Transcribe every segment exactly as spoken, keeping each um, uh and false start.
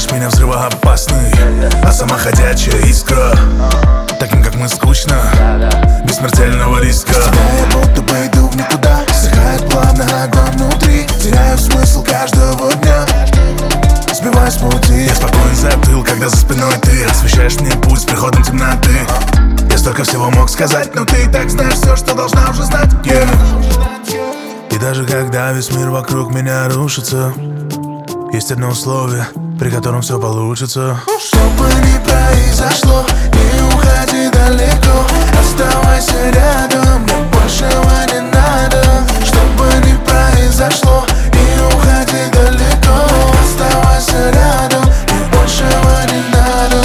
делаешь меня взрывоопасный, а сама ходячая искра. Таким как мы скучно, без смертельного риска. Без тебя я будто бы иду в никуда. Сыграет плавно огонь внутри. Теряю смысл каждого дня, сбиваясь с пути. Я спокоен затыл, когда за спиной ты освещаешь мне путь с приходом темноты. Я столько всего мог сказать, но ты и так знаешь все, что должна уже знать, yeah. И даже когда весь мир вокруг меня рушится, есть одно условие, при котором все получится. Что бы ни произошло, не уходи далеко. Оставайся рядом, мне большего не надо. Что бы ни произошло, не уходи далеко. Оставайся рядом, мне большего не надо.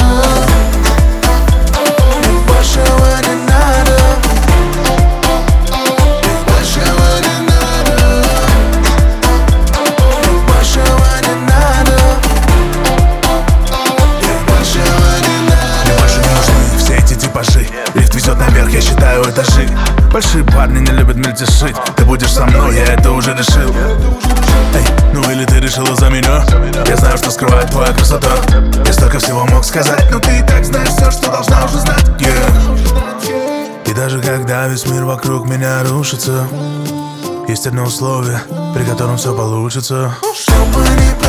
Мне большего не надо. Мне большего не надо. Мне большего не надо. Мне большего не надо. Мне больше не нужны все эти типажи. Лифт везет наверх, я считаю этажи. Большие парни не любят мельтешить. Ты будешь со мной, я это уже решил. Эй, ну или ты решила за меня? Я знаю, что скрывает твоя красота. Я столько всего мог сказать, но ты и так знаешь все, что должна уже знать, yeah. И даже когда весь мир вокруг меня рушится, есть одно условие, при котором все получится. Что бы ни